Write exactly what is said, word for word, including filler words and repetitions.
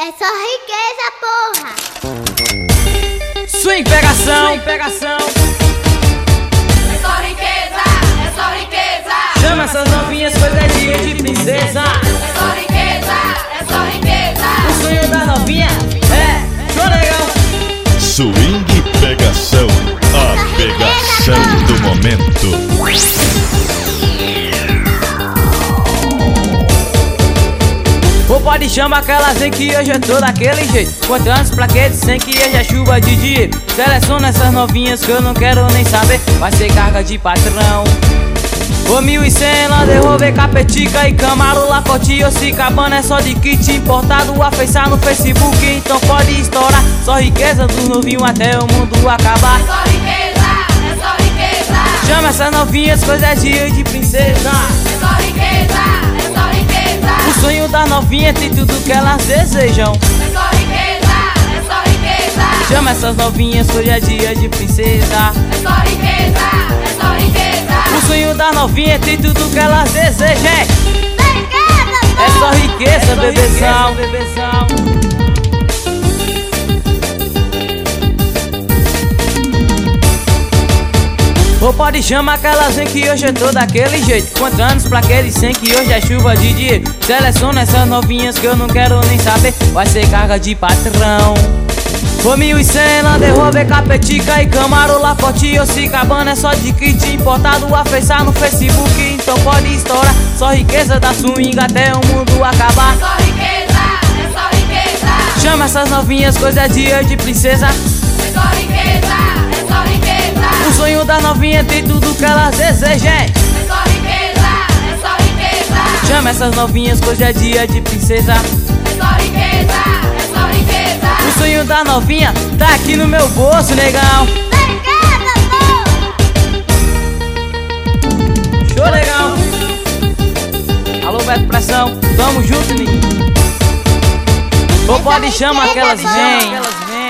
É só riqueza, porra. Swing pegação, swing pegação. É só riqueza, é só riqueza. Chama essas novinhas, coisa é dia de princesa. É só riqueza, é só riqueza. O sonho da novinha é show legal. Swing pegação, a pegação do momento. Ou pode chamar aquelas em que hoje eu tô daquele jeito, contando os plaquetes sem que hoje é chuva de dinheiro. Seleciona essas novinhas que eu não quero nem saber, vai ser carga de patrão. Ô mil e cem, Land Rover, Capetica e Camaro, Lacoste ou Cicabana. É só de kit importado, a feiçar no Facebook, então pode estourar. Só riqueza dos novinhos até o mundo acabar. É só riqueza, é só riqueza. Chama essas novinhas, coisa é dia de princesa. É só riqueza, é só riqueza. O sonho da novinha tem tudo que elas desejam. É só riqueza, é só riqueza. Chama essas novinhas, hoje é dia de princesa. É só riqueza, é só riqueza. O sonho da novinha tem tudo que elas desejam. É Riqueza, só riqueza, bebezão, bebezão. Ou pode chamar aquelas em que hoje eu tô daquele jeito, contando os plaquetes sem que hoje é chuva de dinheiro. Seleciona essas novinhas que eu não quero nem saber, vai ser carga de patrão. Ô mil e cem, Land Rover, Capetica e Camaro, Lacoste ou Cicabana. É só de kit importado, a feiçar no Facebook, então pode estourar. Só riqueza da swing até o mundo acabar. É só riqueza, é só riqueza. Chama essas novinhas, coisa é dia de princesa. É só riqueza, é só riqueza. O sonho da novinha tem tudo que elas desejam. É só riqueza, é só riqueza. Chama essas novinhas, coisa é dia de princesa. É só riqueza, é só riqueza. O sonho da novinha tá aqui no meu bolso, negão. riqueza, porra. Show legal. Alô, Beto Pressão, tamo junto, ninguém. Ou pode chamar aquelas vêm.